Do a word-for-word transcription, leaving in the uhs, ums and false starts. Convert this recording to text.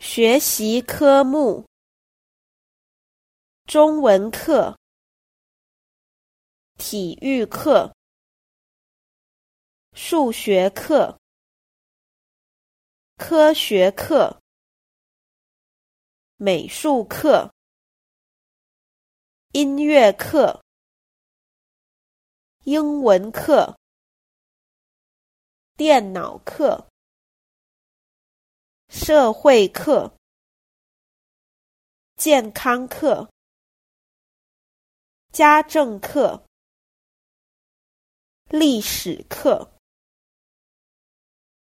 学习科目：中文课、体育课、数学课、科学课、美术课、音乐课、英文课、电脑课、社会课、健康课、家政课、历史课。